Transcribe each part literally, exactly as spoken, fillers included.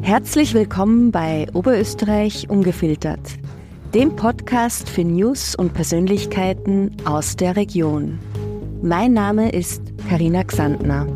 Herzlich willkommen bei Oberösterreich ungefiltert, dem Podcast für News und Persönlichkeiten aus der Region. Mein Name ist Carina Xantner.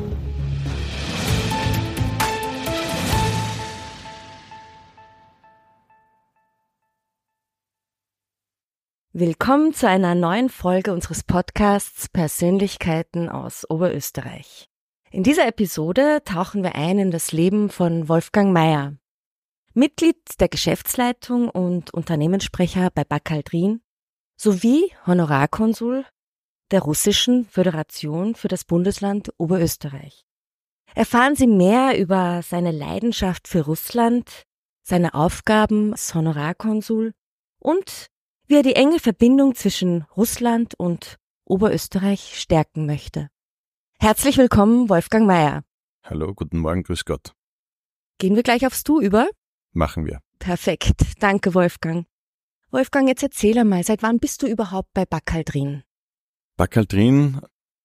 Willkommen zu einer neuen Folge unseres Podcasts Persönlichkeiten aus Oberösterreich. In dieser Episode tauchen wir ein in das Leben von Wolfgang Meier. Mitglied der Geschäftsleitung und Unternehmenssprecher bei Bacaldrin sowie Honorarkonsul der Russischen Föderation für das Bundesland Oberösterreich. Erfahren Sie mehr über seine Leidenschaft für Russland, seine Aufgaben als Honorarkonsul und wie er die enge Verbindung zwischen Russland und Oberösterreich stärken möchte. Herzlich willkommen, Wolfgang Meier. Hallo, guten Morgen, grüß Gott. Gehen wir gleich aufs Du über? Machen wir. Perfekt, danke Wolfgang. Wolfgang, jetzt erzähl einmal, seit wann bist du überhaupt bei Bacaldrin? Bacaldrin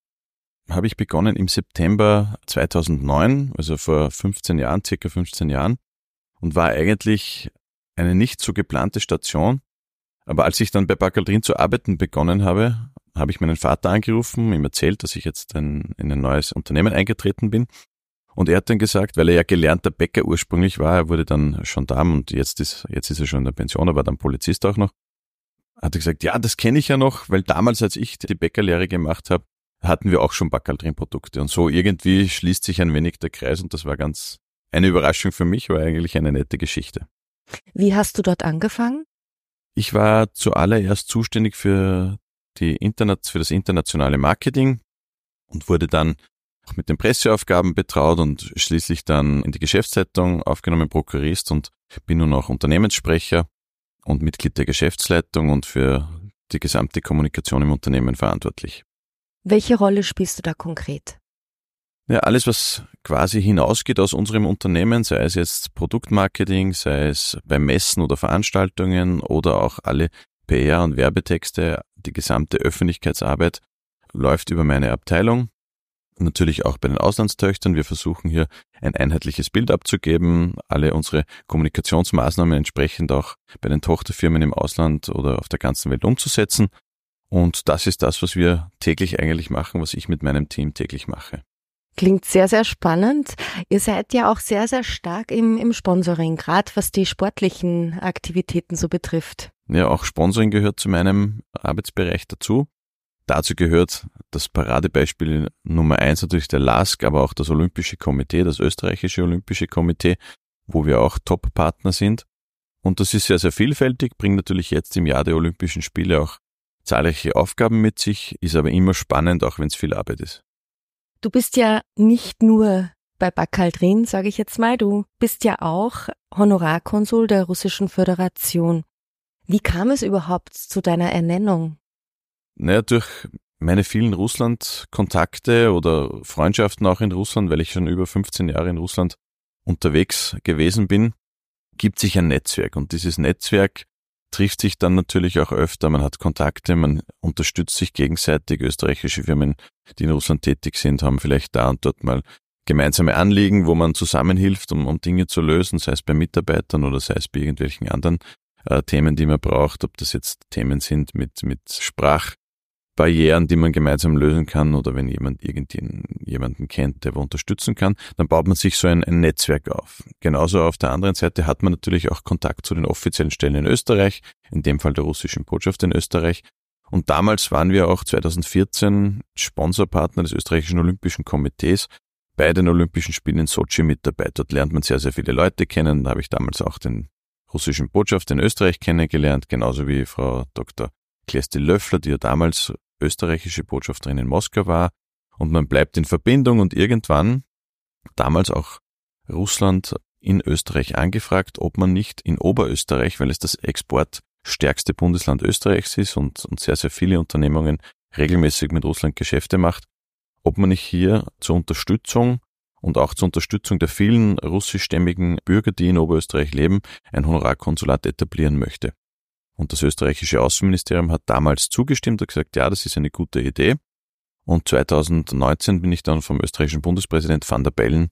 habe ich begonnen im September zweitausendneun, also vor fünfzehn Jahren, circa fünfzehn Jahren, und war eigentlich eine nicht so geplante Station. Aber als ich dann bei Bacaldrin zu arbeiten begonnen habe, habe ich meinen Vater angerufen, ihm erzählt, dass ich jetzt ein, in ein neues Unternehmen eingetreten bin. Und er hat dann gesagt, weil er ja gelernter Bäcker ursprünglich war, er wurde dann Gendarm und jetzt ist, jetzt ist er schon in der Pension, er war dann Polizist auch noch, hat er gesagt, ja, das kenne ich ja noch, weil damals, als ich die Bäckerlehre gemacht habe, hatten wir auch schon Bacaldrin-Produkte. Und so irgendwie schließt sich ein wenig der Kreis und das war ganz eine Überraschung für mich, war eigentlich eine nette Geschichte. Wie hast du dort angefangen? Ich war zuallererst zuständig für die Internet, für das internationale Marketing und wurde dann auch mit den Presseaufgaben betraut und schließlich dann in die Geschäftsleitung aufgenommen, Prokurist, und bin nun auch Unternehmenssprecher und Mitglied der Geschäftsleitung und für die gesamte Kommunikation im Unternehmen verantwortlich. Welche Rolle spielst du da konkret? Ja, alles, was quasi hinausgeht aus unserem Unternehmen, sei es jetzt Produktmarketing, sei es bei Messen oder Veranstaltungen oder auch alle P R- und Werbetexte, die gesamte Öffentlichkeitsarbeit läuft über meine Abteilung. Natürlich auch bei den Auslandstöchtern. Wir versuchen hier ein einheitliches Bild abzugeben, alle unsere Kommunikationsmaßnahmen entsprechend auch bei den Tochterfirmen im Ausland oder auf der ganzen Welt umzusetzen. Und das ist das, was wir täglich eigentlich machen, was ich mit meinem Team täglich mache. Klingt sehr, sehr spannend. Ihr seid ja auch sehr, sehr stark im, im Sponsoring, gerade was die sportlichen Aktivitäten so betrifft. Ja, auch Sponsoring gehört zu meinem Arbeitsbereich dazu. Dazu gehört das Paradebeispiel Nummer eins natürlich der L A S K, aber auch das Olympische Komitee, das österreichische Olympische Komitee, wo wir auch Top-Partner sind. Und das ist sehr, sehr vielfältig, bringt natürlich jetzt im Jahr der Olympischen Spiele auch zahlreiche Aufgaben mit sich, ist aber immer spannend, auch wenn es viel Arbeit ist. Du bist ja nicht nur bei Bacaldrin, sage ich jetzt mal, du bist ja auch Honorarkonsul der Russischen Föderation. Wie kam es überhaupt zu deiner Ernennung? Naja, durch meine vielen Russland-Kontakte oder Freundschaften auch in Russland, weil ich schon über fünfzehn Jahre in Russland unterwegs gewesen bin, gibt sich ein Netzwerk. Und dieses Netzwerk trifft sich dann natürlich auch öfter, man hat Kontakte, man unterstützt sich gegenseitig. Österreichische Firmen, die in Russland tätig sind, haben vielleicht da und dort mal gemeinsame Anliegen, wo man zusammenhilft, um, um Dinge zu lösen, sei es bei Mitarbeitern oder sei es bei irgendwelchen anderen äh, Themen, die man braucht, ob das jetzt Themen sind mit, mit Sprachbarrieren, die man gemeinsam lösen kann, oder wenn jemand irgendjemanden kennt, der wo unterstützen kann, dann baut man sich so ein, ein Netzwerk auf. Genauso auf der anderen Seite hat man natürlich auch Kontakt zu den offiziellen Stellen in Österreich, in dem Fall der russischen Botschaft in Österreich. Und damals waren wir auch zweitausendvierzehn Sponsorpartner des österreichischen Olympischen Komitees bei den Olympischen Spielen in Sochi mit dabei. Dort lernt man sehr, sehr viele Leute kennen. Da habe ich damals auch den russischen Botschaft in Österreich kennengelernt, genauso wie Frau Doktor Klesti Löffler, die ja damals österreichische Botschafterin in Moskau war. Und man bleibt in Verbindung und irgendwann, damals auch Russland in Österreich angefragt, ob man nicht in Oberösterreich, weil es das exportstärkste Bundesland Österreichs ist und, und sehr, sehr viele Unternehmungen regelmäßig mit Russland Geschäfte macht, ob man nicht hier zur Unterstützung und auch zur Unterstützung der vielen russischstämmigen Bürger, die in Oberösterreich leben, ein Honorarkonsulat etablieren möchte. Und das österreichische Außenministerium hat damals zugestimmt und gesagt, ja, das ist eine gute Idee. Und zweitausendneunzehn bin ich dann vom österreichischen Bundespräsident Van der Bellen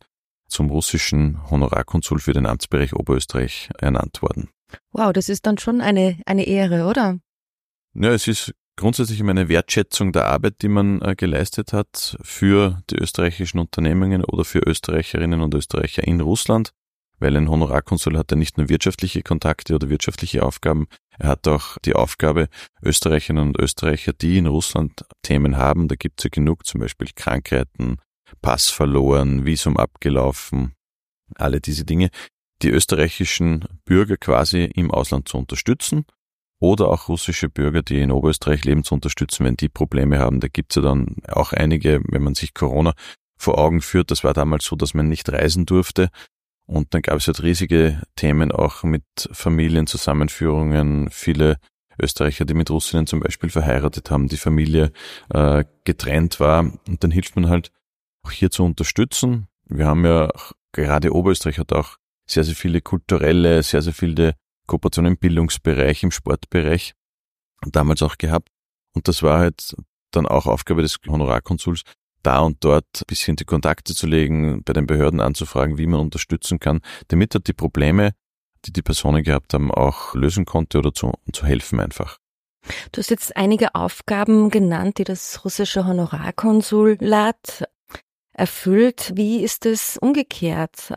zum russischen Honorarkonsul für den Amtsbereich Oberösterreich ernannt worden. Wow, das ist dann schon eine, eine Ehre, oder? Ja, es ist grundsätzlich eine Wertschätzung der Arbeit, die man äh, geleistet hat für die österreichischen Unternehmungen oder für Österreicherinnen und Österreicher in Russland, weil ein Honorarkonsul hat ja nicht nur wirtschaftliche Kontakte oder wirtschaftliche Aufgaben, er hat auch die Aufgabe, Österreicherinnen und Österreicher, die in Russland Themen haben, da gibt es ja genug, zum Beispiel Krankheiten, Pass verloren, Visum abgelaufen, alle diese Dinge, die österreichischen Bürger quasi im Ausland zu unterstützen oder auch russische Bürger, die in Oberösterreich leben, zu unterstützen, wenn die Probleme haben. Da gibt's ja dann auch einige, wenn man sich Corona vor Augen führt, das war damals so, dass man nicht reisen durfte und dann gab es halt riesige Themen auch mit Familienzusammenführungen, viele Österreicher, die mit Russinnen zum Beispiel verheiratet haben, die Familie äh, getrennt war und dann hilft man halt auch hier zu unterstützen. Wir haben ja, gerade Oberösterreich hat auch sehr, sehr viele kulturelle, sehr, sehr viele Kooperationen im Bildungsbereich, im Sportbereich damals auch gehabt. Und das war halt dann auch Aufgabe des Honorarkonsuls, da und dort ein bisschen die Kontakte zu legen, bei den Behörden anzufragen, wie man unterstützen kann, damit er die Probleme, die die Personen gehabt haben, auch lösen konnte oder zu, zu helfen einfach. Du hast jetzt einige Aufgaben genannt, die das russische Honorarkonsulat erfüllt. Wie ist es umgekehrt?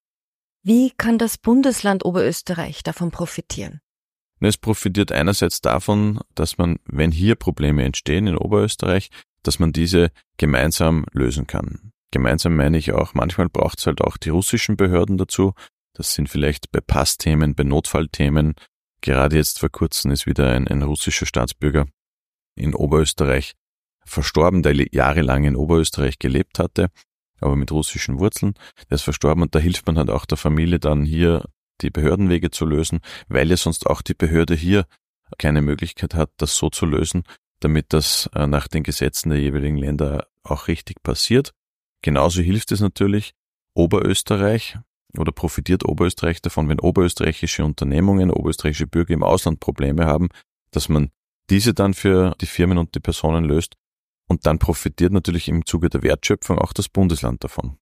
Wie kann das Bundesland Oberösterreich davon profitieren? Es profitiert einerseits davon, dass man, wenn hier Probleme entstehen in Oberösterreich, dass man diese gemeinsam lösen kann. Gemeinsam meine ich auch, manchmal braucht es halt auch die russischen Behörden dazu. Das sind vielleicht bei Passthemen, bei Notfallthemen. Gerade jetzt vor kurzem ist wieder ein, ein russischer Staatsbürger in Oberösterreich verstorben, der jahrelang in Oberösterreich gelebt hatte, aber mit russischen Wurzeln. Der ist verstorben und da hilft man halt auch der Familie dann hier, die Behördenwege zu lösen, weil ja sonst auch die Behörde hier keine Möglichkeit hat, das so zu lösen, damit das nach den Gesetzen der jeweiligen Länder auch richtig passiert. Genauso hilft es natürlich Oberösterreich oder profitiert Oberösterreich davon, wenn oberösterreichische Unternehmungen, oberösterreichische Bürger im Ausland Probleme haben, dass man diese dann für die Firmen und die Personen löst. Und dann profitiert natürlich im Zuge der Wertschöpfung auch das Bundesland davon.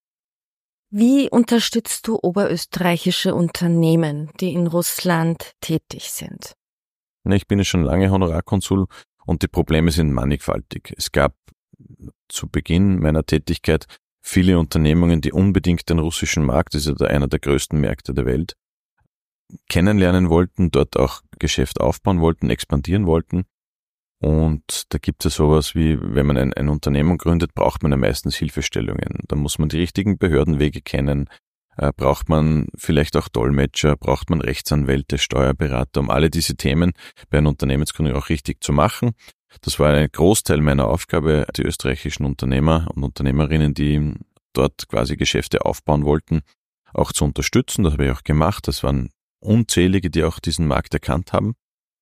Wie unterstützt du oberösterreichische Unternehmen, die in Russland tätig sind? Ich bin ja schon lange Honorarkonsul und die Probleme sind mannigfaltig. Es gab zu Beginn meiner Tätigkeit viele Unternehmungen, die unbedingt den russischen Markt, das ist ja einer der größten Märkte der Welt, kennenlernen wollten, dort auch Geschäft aufbauen wollten, expandieren wollten. Und da gibt es sowas wie, wenn man ein, ein Unternehmen gründet, braucht man ja meistens Hilfestellungen. Da muss man die richtigen Behördenwege kennen, äh, braucht man vielleicht auch Dolmetscher, braucht man Rechtsanwälte, Steuerberater, um alle diese Themen bei einer Unternehmensgründung auch richtig zu machen. Das war ein Großteil meiner Aufgabe, die österreichischen Unternehmer und Unternehmerinnen, die dort quasi Geschäfte aufbauen wollten, auch zu unterstützen. Das habe ich auch gemacht. Das waren unzählige, die auch diesen Markt erkannt haben.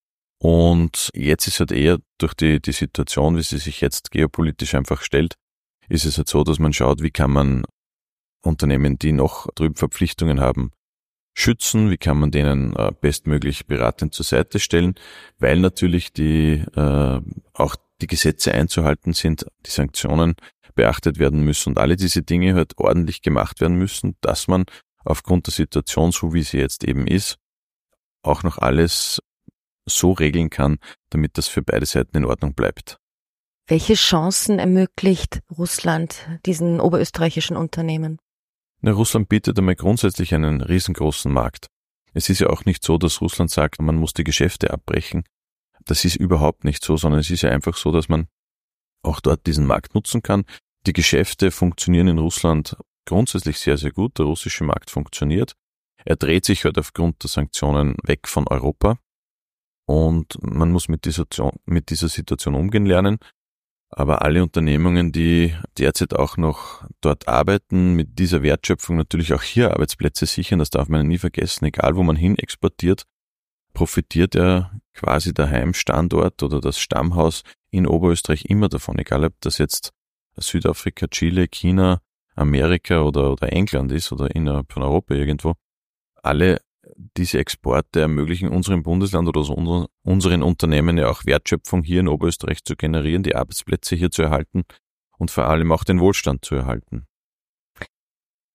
Und jetzt ist halt eher durch die, die Situation, wie sie sich jetzt geopolitisch einfach stellt, ist es halt so, dass man schaut, wie kann man Unternehmen, die noch drüben Verpflichtungen haben, schützen, wie kann man denen äh, bestmöglich beratend zur Seite stellen, weil natürlich die äh, auch die Gesetze einzuhalten sind, die Sanktionen beachtet werden müssen und alle diese Dinge halt ordentlich gemacht werden müssen, dass man aufgrund der Situation, so wie sie jetzt eben ist, auch noch alles so regeln kann, damit das für beide Seiten in Ordnung bleibt. Welche Chancen ermöglicht Russland diesen oberösterreichischen Unternehmen? Na, Russland bietet einmal grundsätzlich einen riesengroßen Markt. Es ist ja auch nicht so, dass Russland sagt, man muss die Geschäfte abbrechen. Das ist überhaupt nicht so, sondern es ist ja einfach so, dass man auch dort diesen Markt nutzen kann. Die Geschäfte funktionieren in Russland grundsätzlich sehr, sehr gut. Der russische Markt funktioniert. Er dreht sich halt aufgrund der Sanktionen weg von Europa. Und man muss mit dieser, mit dieser Situation umgehen lernen. Aber alle Unternehmungen, die derzeit auch noch dort arbeiten, mit dieser Wertschöpfung natürlich auch hier Arbeitsplätze sichern, das darf man nie vergessen. Egal, wo man hin exportiert, profitiert ja quasi der Heimstandort oder das Stammhaus in Oberösterreich immer davon. Egal, ob das jetzt Südafrika, Chile, China, Amerika oder, oder England ist oder innerhalb von Europa irgendwo. Alle diese Exporte ermöglichen unserem Bundesland oder also unseren Unternehmen ja auch Wertschöpfung hier in Oberösterreich zu generieren, die Arbeitsplätze hier zu erhalten und vor allem auch den Wohlstand zu erhalten.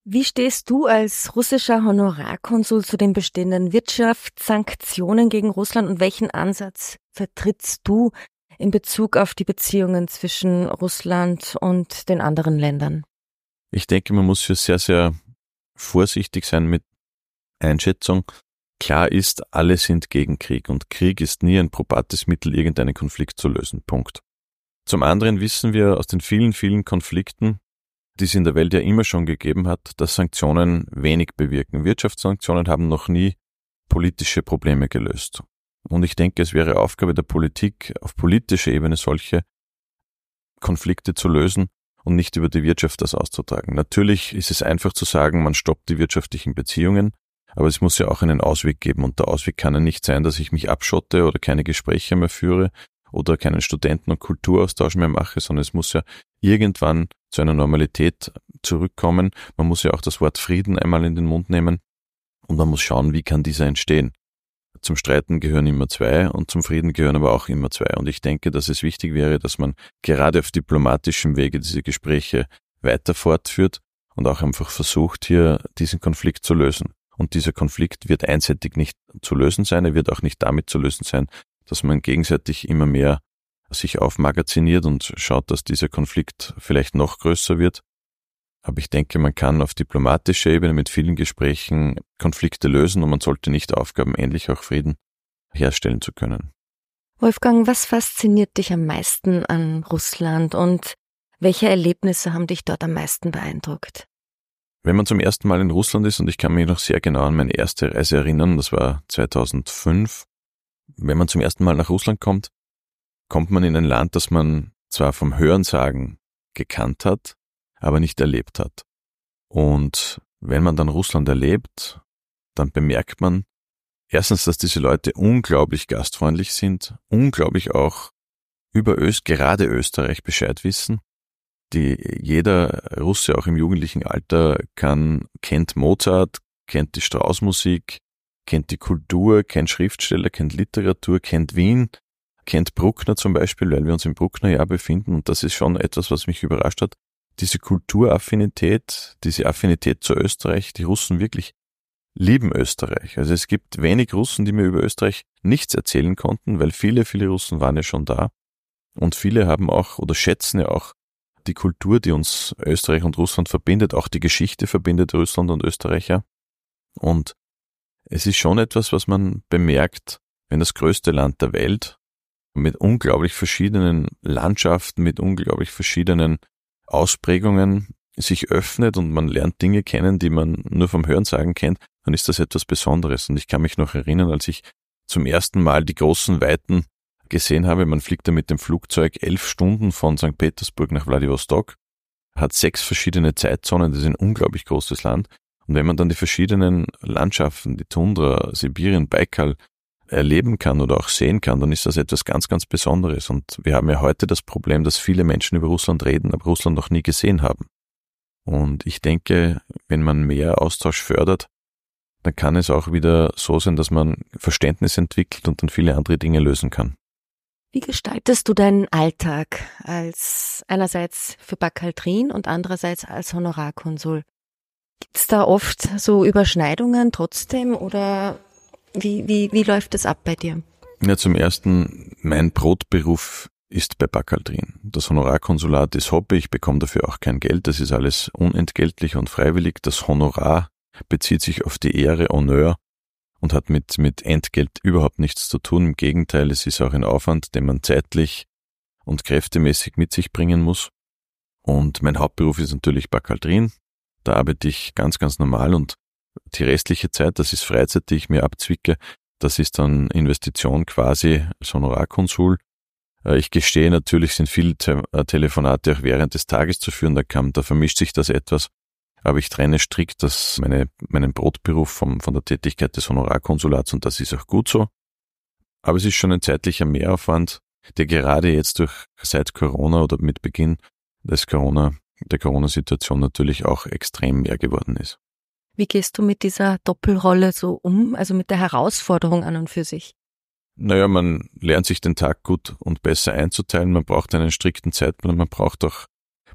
Wie stehst du als russischer Honorarkonsul zu den bestehenden Wirtschaftssanktionen gegen Russland und welchen Ansatz vertrittst du in Bezug auf die Beziehungen zwischen Russland und den anderen Ländern? Ich denke, man muss hier sehr, sehr vorsichtig sein mit Einschätzung. Klar ist, alle sind gegen Krieg und Krieg ist nie ein probates Mittel, irgendeinen Konflikt zu lösen. Punkt. Zum anderen wissen wir aus den vielen, vielen Konflikten, die es in der Welt ja immer schon gegeben hat, dass Sanktionen wenig bewirken. Wirtschaftssanktionen haben noch nie politische Probleme gelöst. Und ich denke, es wäre Aufgabe der Politik, auf politischer Ebene solche Konflikte zu lösen und nicht über die Wirtschaft das auszutragen. Natürlich ist es einfach zu sagen, man stoppt die wirtschaftlichen Beziehungen, aber es muss ja auch einen Ausweg geben und der Ausweg kann ja nicht sein, dass ich mich abschotte oder keine Gespräche mehr führe oder keinen Studenten- und Kulturaustausch mehr mache, sondern es muss ja irgendwann zu einer Normalität zurückkommen. Man muss ja auch das Wort Frieden einmal in den Mund nehmen und man muss schauen, wie kann dieser entstehen. Zum Streiten gehören immer zwei und zum Frieden gehören aber auch immer zwei. Und ich denke, dass es wichtig wäre, dass man gerade auf diplomatischem Wege diese Gespräche weiter fortführt und auch einfach versucht, hier diesen Konflikt zu lösen. Und dieser Konflikt wird einseitig nicht zu lösen sein, er wird auch nicht damit zu lösen sein, dass man gegenseitig immer mehr sich aufmagaziniert und schaut, dass dieser Konflikt vielleicht noch größer wird. Aber ich denke, man kann auf diplomatischer Ebene mit vielen Gesprächen Konflikte lösen und man sollte nicht aufgaben, endlich auch Frieden herstellen zu können. Wolfgang, was fasziniert dich am meisten an Russland und welche Erlebnisse haben dich dort am meisten beeindruckt? Wenn man zum ersten Mal in Russland ist, und ich kann mich noch sehr genau an meine erste Reise erinnern, das war zweitausendfünf, wenn man zum ersten Mal nach Russland kommt, kommt man in ein Land, das man zwar vom Hörensagen gekannt hat, aber nicht erlebt hat. Und wenn man dann Russland erlebt, dann bemerkt man erstens, dass diese Leute unglaublich gastfreundlich sind, unglaublich auch über Öst, gerade Österreich Bescheid wissen. Die, jeder Russe, auch im jugendlichen Alter, kann, kennt Mozart, kennt die Strauss-Musik, kennt die Kultur, kennt Schriftsteller, kennt Literatur, kennt Wien, kennt Bruckner zum Beispiel, weil wir uns im Brucknerjahr befinden. Und das ist schon etwas, was mich überrascht hat. Diese Kulturaffinität, diese Affinität zu Österreich, die Russen wirklich lieben Österreich. Also es gibt wenig Russen, die mir über Österreich nichts erzählen konnten, weil viele, viele Russen waren ja schon da. Und viele haben auch oder schätzen ja auch die Kultur, die uns Österreich und Russland verbindet. Auch die Geschichte verbindet Russland und Österreicher. Und es ist schon etwas, was man bemerkt, wenn das größte Land der Welt mit unglaublich verschiedenen Landschaften, mit unglaublich verschiedenen Ausprägungen sich öffnet und man lernt Dinge kennen, die man nur vom Hörensagen kennt, dann ist das etwas Besonderes. Und ich kann mich noch erinnern, als ich zum ersten Mal die großen Weiten gesehen habe, man fliegt da mit dem Flugzeug elf Stunden von Sankt Petersburg nach Wladiwostok, hat sechs verschiedene Zeitzonen, das ist ein unglaublich großes Land. Und wenn man dann die verschiedenen Landschaften, die Tundra, Sibirien, Baikal, erleben kann oder auch sehen kann, dann ist das etwas ganz, ganz Besonderes. Und wir haben ja heute das Problem, dass viele Menschen über Russland reden, aber Russland noch nie gesehen haben. Und ich denke, wenn man mehr Austausch fördert, dann kann es auch wieder so sein, dass man Verständnis entwickelt und dann viele andere Dinge lösen kann. Wie gestaltest du deinen Alltag als einerseits für Bakkaltrin und andererseits als Honorarkonsul? Gibt es da oft so Überschneidungen trotzdem oder wie, wie, wie läuft es ab bei dir? Ja, zum Ersten, mein Brotberuf ist bei Bakkaltrin. Das Honorarkonsulat ist Hobby, ich bekomme dafür auch kein Geld, das ist alles unentgeltlich und freiwillig. Das Honorar bezieht sich auf die Ehre, Honneur und hat mit, mit Entgelt überhaupt nichts zu tun. Im Gegenteil, es ist auch ein Aufwand, den man zeitlich und kräftemäßig mit sich bringen muss. Und mein Hauptberuf ist natürlich Bakkaltrin. Da arbeite ich ganz, ganz normal und die restliche Zeit, das ist Freizeit, die ich mir abzwicke, das ist dann Investition quasi als Honorarkonsul. Ich gestehe, natürlich sind viele Te- Telefonate auch während des Tages zu führen, da, kann, da vermischt sich das etwas, aber ich trenne strikt das, meine, meinen Brotberuf vom, von der Tätigkeit des Honorarkonsulats und das ist auch gut so. Aber es ist schon ein zeitlicher Mehraufwand, der gerade jetzt durch seit Corona oder mit Beginn des Corona, der Corona-Situation natürlich auch extrem mehr geworden ist. Wie gehst du mit dieser Doppelrolle so um, also mit der Herausforderung an und für sich? Naja, man lernt sich den Tag gut und besser einzuteilen, man braucht einen strikten Zeitplan, man braucht auch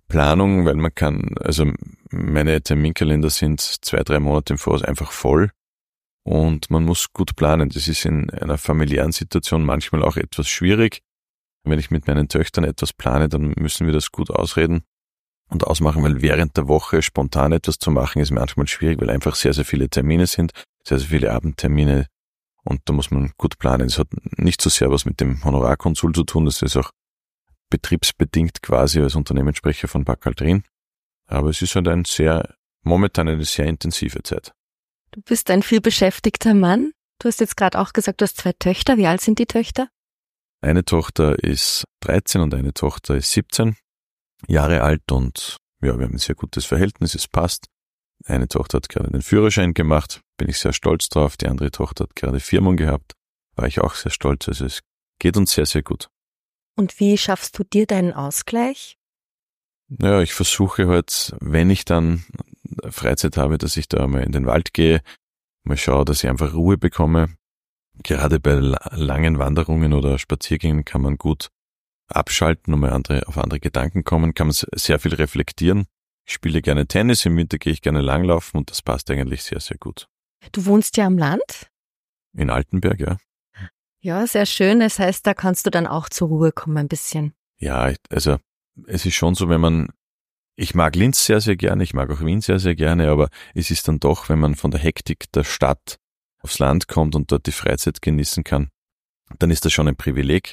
Planung, weil man kann, also meine Terminkalender sind zwei, drei Monate im Voraus einfach voll und man muss gut planen. Das ist in einer familiären Situation manchmal auch etwas schwierig. Wenn ich mit meinen Töchtern etwas plane, dann müssen wir das gut ausreden und ausmachen, weil während der Woche spontan etwas zu machen ist manchmal schwierig, weil einfach sehr, sehr viele Termine sind, sehr, sehr viele Abendtermine und da muss man gut planen. Das hat nicht so sehr was mit dem Honorarkonsul zu tun, das ist auch betriebsbedingt quasi als Unternehmenssprecher von Bacaltrin. Aber es ist halt ein sehr, momentan eine sehr intensive Zeit. Du bist ein vielbeschäftigter Mann. Du hast jetzt gerade auch gesagt, du hast zwei Töchter. Wie alt sind die Töchter? Eine Tochter ist dreizehn und eine Tochter ist siebzehn Jahre alt und ja, wir haben ein sehr gutes Verhältnis, es passt. Eine Tochter hat gerade den Führerschein gemacht, bin ich sehr stolz drauf. Die andere Tochter hat gerade Firmung gehabt, war ich auch sehr stolz. Also es geht uns sehr, sehr gut. Und wie schaffst du dir deinen Ausgleich? Naja, ich versuche halt, wenn ich dann Freizeit habe, dass ich da mal in den Wald gehe, mal schaue, dass ich einfach Ruhe bekomme. Gerade bei langen Wanderungen oder Spaziergängen kann man gut abschalten und mal andere, auf andere Gedanken kommen, kann man sehr viel reflektieren. Ich spiele gerne Tennis, im Winter gehe ich gerne langlaufen und das passt eigentlich sehr, sehr gut. Du wohnst ja am Land? In Altenberg, ja. Ja, sehr schön. Das heißt, da kannst du dann auch zur Ruhe kommen ein bisschen. Ja, also es ist schon so, wenn man, ich mag Linz sehr, sehr gerne, ich mag auch Wien sehr, sehr gerne, aber es ist dann doch, wenn man von der Hektik der Stadt aufs Land kommt und dort die Freizeit genießen kann, dann ist das schon ein Privileg.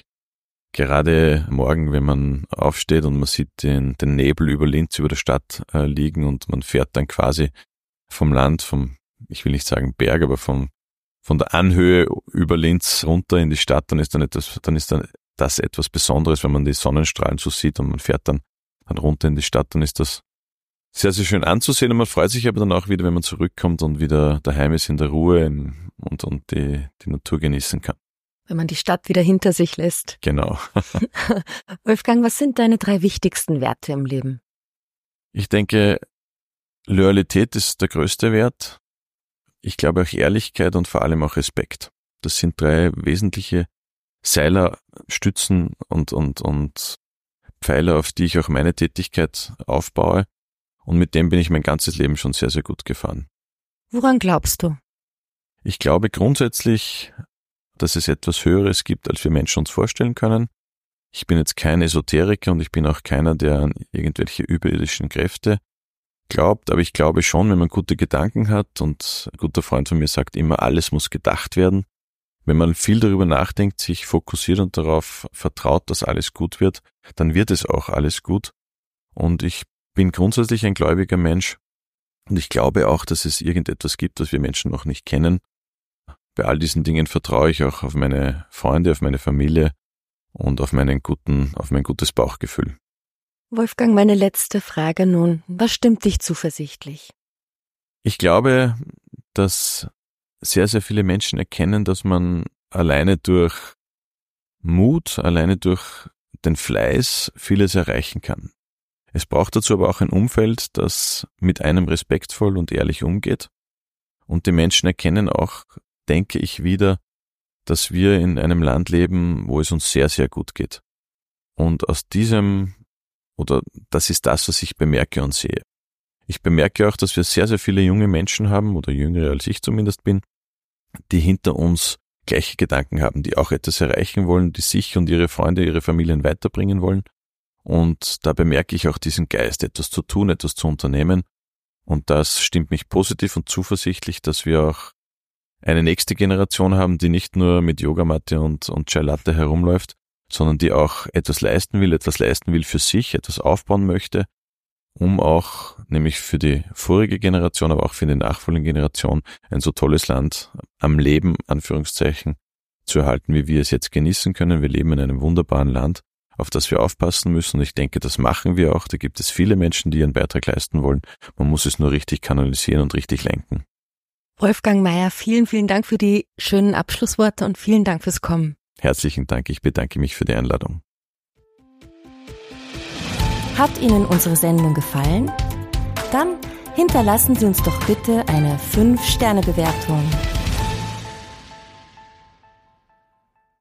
Gerade morgen, wenn man aufsteht und man sieht den, den Nebel über Linz, über der Stadt äh, liegen und man fährt dann quasi vom Land, vom, ich will nicht sagen Berg, aber vom von der Anhöhe über Linz runter in die Stadt, dann ist dann etwas, dann ist dann das etwas Besonderes, wenn man die Sonnenstrahlen so sieht und man fährt dann, dann runter in die Stadt, dann ist das sehr, sehr schön anzusehen und man freut sich aber dann auch wieder, wenn man zurückkommt und wieder daheim ist in der Ruhe und, und die, die Natur genießen kann. Wenn man die Stadt wieder hinter sich lässt. Genau. Wolfgang, was sind deine drei wichtigsten Werte im Leben? Ich denke, Loyalität ist der größte Wert. Ich glaube auch Ehrlichkeit und vor allem auch Respekt. Das sind drei wesentliche Seiler, Stützen und, und, und Pfeiler, auf die ich auch meine Tätigkeit aufbaue. Und mit dem bin ich mein ganzes Leben schon sehr, sehr gut gefahren. Woran glaubst du? Ich glaube grundsätzlich, dass es etwas Höheres gibt, als wir Menschen uns vorstellen können. Ich bin jetzt kein Esoteriker und ich bin auch keiner, der an irgendwelche überirdischen Kräfte glaubt, aber ich glaube schon, wenn man gute Gedanken hat und ein guter Freund von mir sagt immer, alles muss gedacht werden. Wenn man viel darüber nachdenkt, sich fokussiert und darauf vertraut, dass alles gut wird, dann wird es auch alles gut. Und ich bin grundsätzlich ein gläubiger Mensch und ich glaube auch, dass es irgendetwas gibt, das wir Menschen noch nicht kennen. Bei all diesen Dingen vertraue ich auch auf meine Freunde, auf meine Familie und auf meinen guten, auf mein gutes Bauchgefühl. Wolfgang, meine letzte Frage nun. Was stimmt dich zuversichtlich? Ich glaube, dass sehr, sehr viele Menschen erkennen, dass man alleine durch Mut, alleine durch den Fleiß vieles erreichen kann. Es braucht dazu aber auch ein Umfeld, das mit einem respektvoll und ehrlich umgeht. Und die Menschen erkennen auch, denke ich wieder, dass wir in einem Land leben, wo es uns sehr, sehr gut geht. Und aus diesem Oder das ist das, was ich bemerke und sehe. Ich bemerke auch, dass wir sehr, sehr viele junge Menschen haben, oder jüngere als ich zumindest bin, die hinter uns gleiche Gedanken haben, die auch etwas erreichen wollen, die sich und ihre Freunde, ihre Familien weiterbringen wollen. Und da bemerke ich auch diesen Geist, etwas zu tun, etwas zu unternehmen. Und das stimmt mich positiv und zuversichtlich, dass wir auch eine nächste Generation haben, die nicht nur mit Yogamatte und, und Chai Latte herumläuft, sondern die auch etwas leisten will, etwas leisten will für sich, etwas aufbauen möchte, um auch, nämlich für die vorige Generation, aber auch für die nachfolgende Generation, ein so tolles Land am Leben, Anführungszeichen, zu erhalten, wie wir es jetzt genießen können. Wir leben in einem wunderbaren Land, auf das wir aufpassen müssen. Und ich denke, das machen wir auch. Da gibt es viele Menschen, die ihren Beitrag leisten wollen. Man muss es nur richtig kanalisieren und richtig lenken. Wolfgang Meier, vielen, vielen Dank für die schönen Abschlussworte und vielen Dank fürs Kommen. Herzlichen Dank, ich bedanke mich für die Einladung. Hat Ihnen unsere Sendung gefallen? Dann hinterlassen Sie uns doch bitte eine fünf Sterne Bewertung